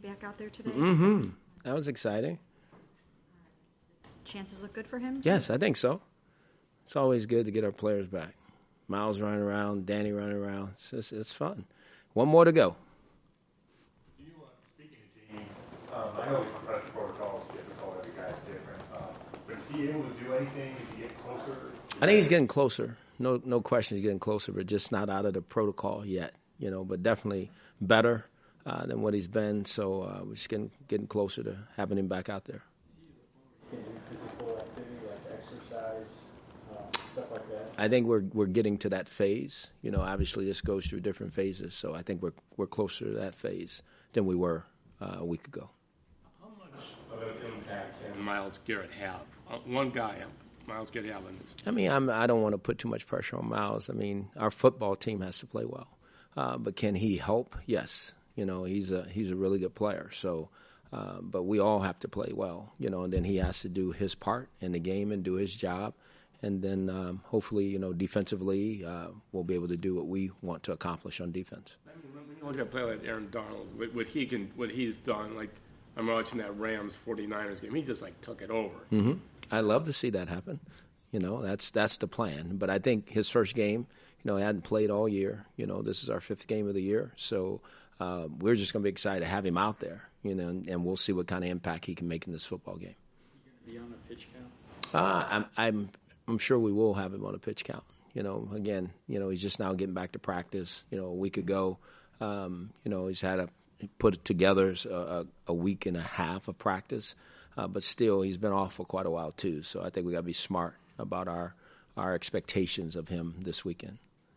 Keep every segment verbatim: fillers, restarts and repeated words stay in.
back out there today? Mm-hmm. That was exciting. Chances look good for him? Yes, I think so. It's always good to get our players back. Miles running around, Danny running around. It's, just, it's fun. One more to go. Do you, uh, speaking of Jamie, um, I know his concussion protocol is difficult. Every guy's different. Um, but is he able to do anything? Is he getting closer? I think he's getting closer. No, no question he's getting closer, but just not out of the protocol yet. You know, but definitely better uh, than what he's been. So uh, we're just getting getting closer to having him back out there. Can you do physical activity like exercise, uh, stuff like that? I think we're we're getting to that phase. You know, obviously this goes through different phases. So I think we're we're closer to that phase than we were uh, a week ago. How much of an impact And Myles Garrett have uh, one guy, Myles Garrett have in this. I mean, I'm, I don't want to put too much pressure on Myles. I mean, our football team has to play well, uh, but can he help? Yes. You know, he's a he's a really good player. So, uh, but we all have to play well. You know, and then he has to do his part in the game and do his job, and then um, hopefully, you know, defensively, uh, we'll be able to do what we want to accomplish on defense. I mean, when you look at a player like Aaron Donald, what, what he can, what he's done, like I'm watching that Rams forty-niners game, he just like took it over. Mm-hmm. I love to see that happen. You know, that's that's the plan. But I think his first game, you know, he hadn't played all year. You know, this is our fifth game of the year, so uh, we're just going to be excited to have him out there. You know, and, and we'll see what kind of impact he can make in this football game. Is he going to be on a pitch count? Uh, I'm I'm I'm sure we will have him on a pitch count. You know, again, you know, he's just now getting back to practice. You know, a week ago, um, you know, he's had a put it together a, a week and a half of practice, uh, but still he's been off for quite a while too. So I think we got to be smart about our our expectations of him this weekend.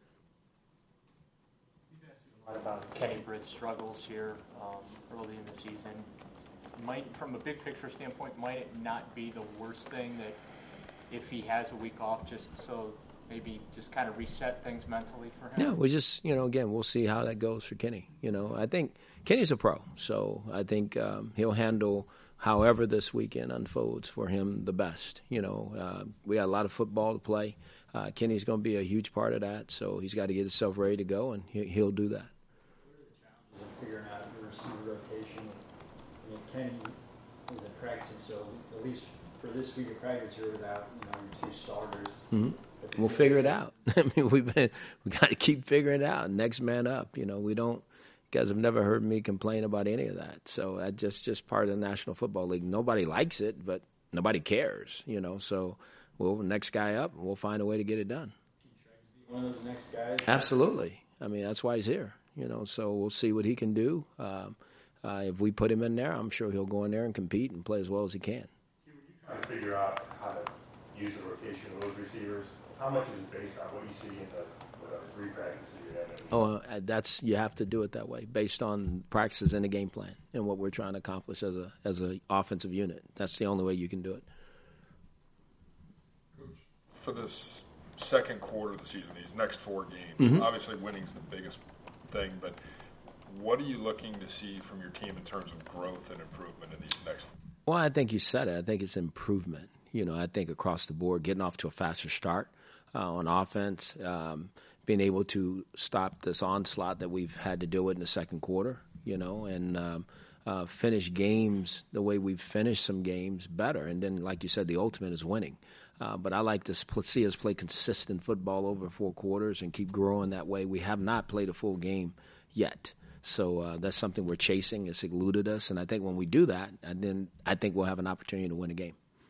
You've asked a lot about Kenny Britt's struggles here um, early in the season. Might, from a big picture standpoint, might it not be the worst thing that if he has a week off, just so maybe just kind of reset things mentally for him? Yeah, we just, you know, again, we'll see how that goes for Kenny. You know, I think Kenny's a pro, so I think um, he'll handle however this weekend unfolds for him the best. You know, uh, we got a lot of football to play. Uh, Kenny's going to be a huge part of that, so he's got to get himself ready to go, and he, he'll do that. What are the challenges of figuring out your receiver rotation? I mean, Kenny isn't practicing, so at least for this week of practice, you're without, you know, your two starters. Mm-hmm. We'll figure it out. I mean, we've been we got to keep figuring it out. Next man up. You know, we don't. You guys have never heard me complain about any of that. So that's just just part of the National Football League. Nobody likes it, but nobody cares. You know, so we'll next guy up, and we'll find a way to get it done. One of those next guys. Absolutely. I mean, that's why he's here. You know, so we'll see what he can do. Um, uh, if we put him in there, I'm sure he'll go in there and compete and play as well as he can. You trying to figure out how to use the rotation of those receivers. How much is it based on what you see in the uh, three practices you have? Oh, uh, that's you have to do it that way, based on practices and the game plan and what we're trying to accomplish as a as a offensive unit. That's the only way you can do it. Coach, for this second quarter of the season, these next four games, Mm-hmm. obviously winning's the biggest thing, but what are you looking to see from your team in terms of growth and improvement in these next? Well, I think you said it. I think it's improvement. You know, I think across the board, getting off to a faster start uh, on offense, um, being able to stop this onslaught that we've had to deal with in the second quarter, you know, and um, uh, finish games the way we've finished some games better. And then, like you said, the ultimate is winning. Uh, but I like to sp- see us play consistent football over four quarters and keep growing that way. We have not played a full game yet. So uh, that's something we're chasing. It's eluded us. And I think when we do that, and then I think we'll have an opportunity to win a game.